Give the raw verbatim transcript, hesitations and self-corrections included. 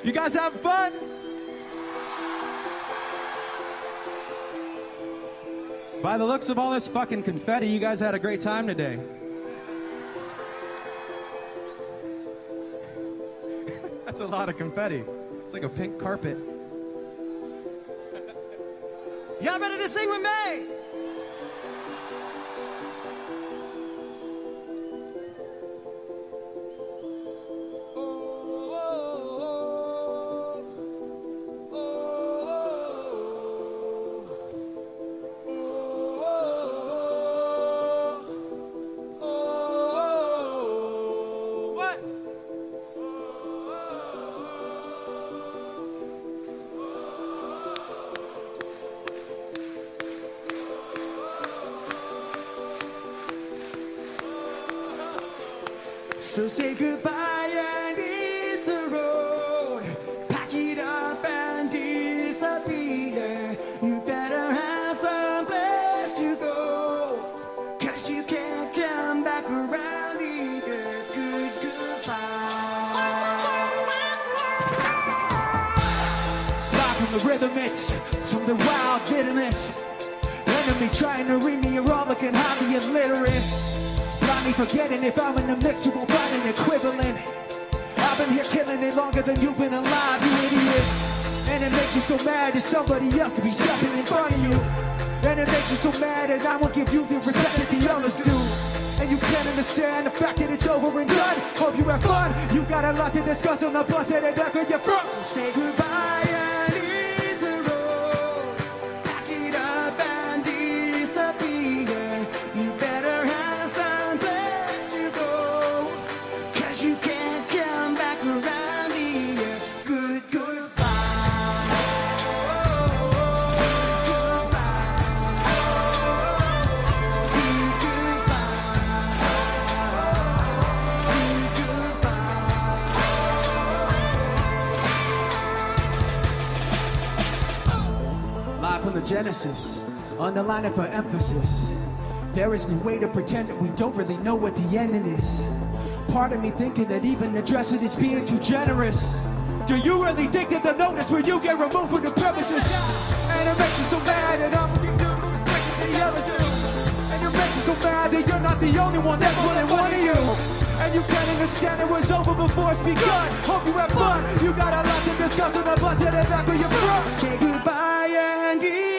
You guys having fun? By the looks of all this fucking confetti, you guys had a great time today. That's a lot of confetti. It's like a pink carpet. Y'all ready to sing with me? So say goodbye and hit the road. Pack it up and disappear. You better have some place to go, 'cause you can't come back around here. Good goodbye. Live from the rhythm, it's something wild, bitterness. Enemies trying to read me, you're all looking highly illiterate. Blindly forgetting if I'm in the mix, you won't find an equivalent. I've been here killing it longer than you've been alive, you idiot. And it makes you so mad that somebody else could be stepping in front of you. And it makes you so mad that I won't give you the respect that the others do. And you can't understand the fact that it's over and done. Hope you have fun. You got a lot to discuss on the bus headed back where you're from. So say goodbye and hit the road. Pack it up and disappear. You better have some place to go, 'cause you can't come back around here. Good goodbye. Good goodbye. Live from the Genesis, underline it for emphasis. There is no way to pretend that we don't really know what the ending is. Part of me thinking that even addressing is being too generous. Do you really think that the notice where you get removed from the premises? And it makes you so mad that I'm gonna do respect that the others do. And it makes you so mad that you're not the only one that's willing one of you. And you can't understand it was over before it's begun. Hope you have fun. You got a lot to discuss on the bus headed back where you're from. Say goodbye and